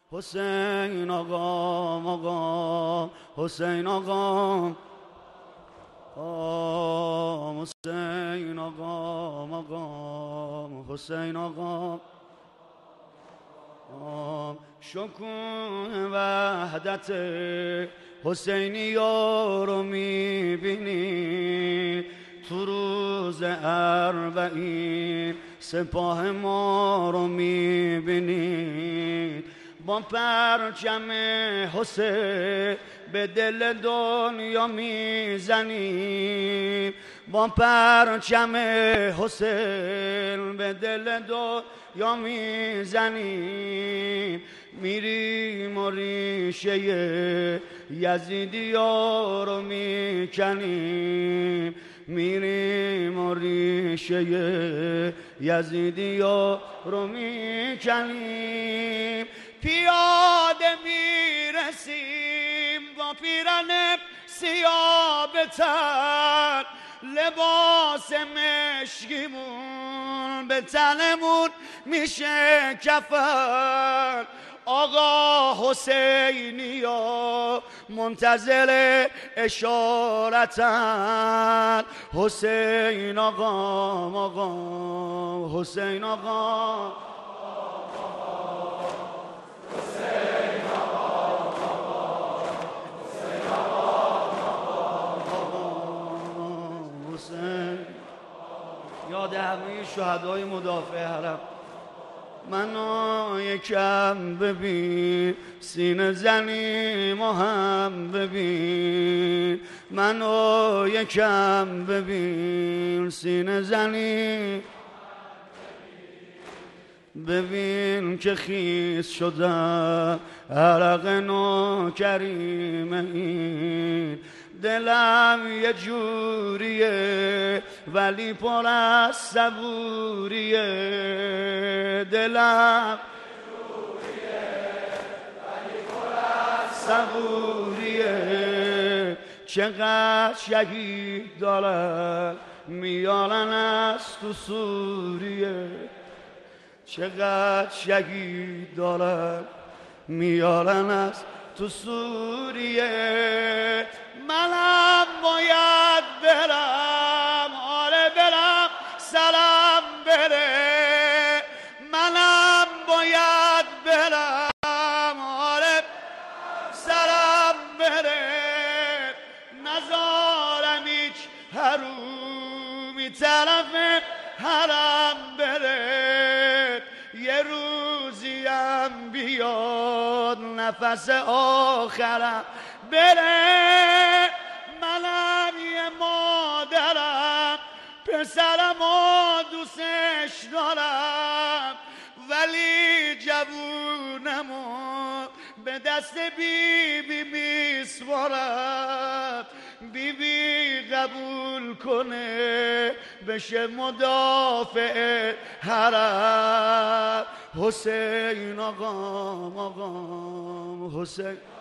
حسین آقا حسین آقا حسین آقا حسین آقا شکوه وحدت حسینی رو میبینی تو روز اربعین سپاه ما رو میبینی با پرچم حسین به دل دنیا میزنیم با پرچم حسین به دل دنیا میزنیم میریم و ریشه یزیدی ها رو میکنیم میریم و ریشه یزیدی ها رو میکنیم پیاده میرسیم با پیرن سیاه به تن لباس مشکیمون به تنمون میشه کفن آقا حسینی ها منتظر اشارتن حسین آقا حسین آقا یاد همه شهدای مدافع حرم منو یکم ببین سینه زنی ما هم ببین منو یکم ببین سینه زنی ببین که خیس شدم عرق نوکریم این دلم یه جوریه ولی پر از صبوریه دلم ولی پر از صبوریه چقدر شهید دارن میارن از تو سوریه چقدر شهید دارن میارن از تو سوریه منم باید برم آره برم سلام بره منم باید برم آره سلام بره نزارم هیچ حرومی طرف حرم بره یه روزیم بیاد نفس آخرم بره منم یه مادرم پسرم و دوستش دارم ولی جوونمو به دست بی میسپارم بی قبول کنه بشه مدافع حرم حسین آقا حسین